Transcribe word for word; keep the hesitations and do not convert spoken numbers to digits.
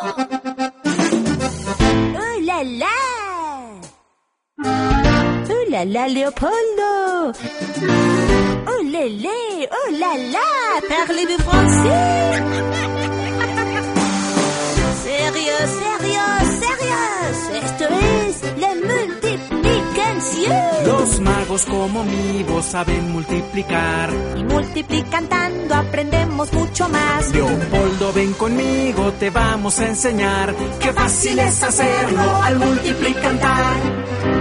¡Oh, la, la! ¡Oh, la, la, Léopoldo! ¡Oh, lé, lé! ¡Oh, la, la! Parlez-vous français? ¡Sérieux, sérieux, sérieux! Esto es la multiplicación. Los magos como mi voz saben multiplicar. Y multiplicando aprendemos mucho más. Leopoldo, ven conmigo, te vamos a enseñar. Qué fácil es hacerlo al multiplicar.